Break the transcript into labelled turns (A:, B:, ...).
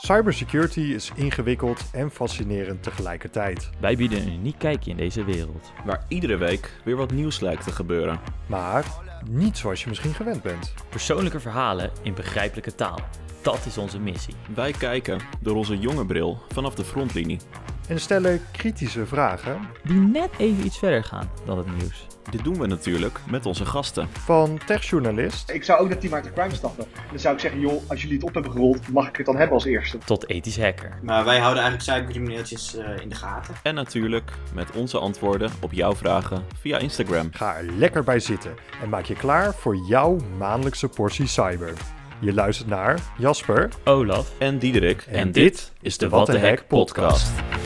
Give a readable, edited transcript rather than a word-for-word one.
A: Cybersecurity is ingewikkeld en fascinerend tegelijkertijd.
B: Wij bieden een uniek kijkje in deze wereld.
C: Waar iedere week weer wat nieuws lijkt te gebeuren.
A: Maar niet zoals je misschien gewend bent.
B: Persoonlijke verhalen in begrijpelijke taal. Dat is onze missie.
C: Wij kijken door onze jonge bril vanaf de frontlinie.
A: En stellen kritische vragen.
B: Die net even iets verder gaan dan het nieuws.
C: Dit doen we natuurlijk met onze gasten.
A: Van techjournalist.
D: Ik zou ook naar Team Out of Crime stappen. Dan zou ik zeggen, joh, als jullie het op hebben gerold, mag ik het dan hebben als eerste.
B: Tot ethisch hacker.
E: Maar wij houden eigenlijk cybercrimineeltjes in de gaten.
C: En natuurlijk met onze antwoorden op jouw vragen via Instagram.
A: Ga er lekker bij zitten en maak je klaar voor jouw maandelijkse portie cyber. Je luistert naar Jasper,
B: Olaf
C: En Diederik.
A: En dit is de What the Heck podcast.